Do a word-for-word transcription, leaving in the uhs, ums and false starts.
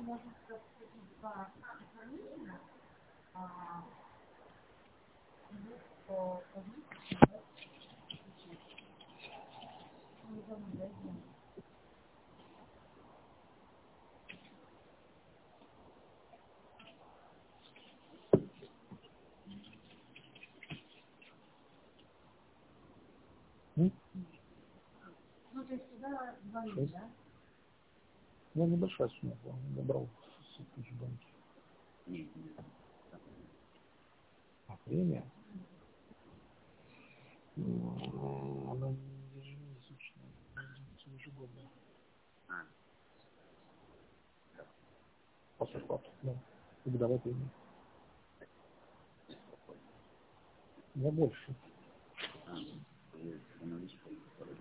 Ну, то есть сюда звонили, да? Ну, небольшая сумма была. Я брал с тысяч банки. А премия? Ну, она не ежемесячная, она ежегодная. После вклада, да. И годовая премия. Я больше.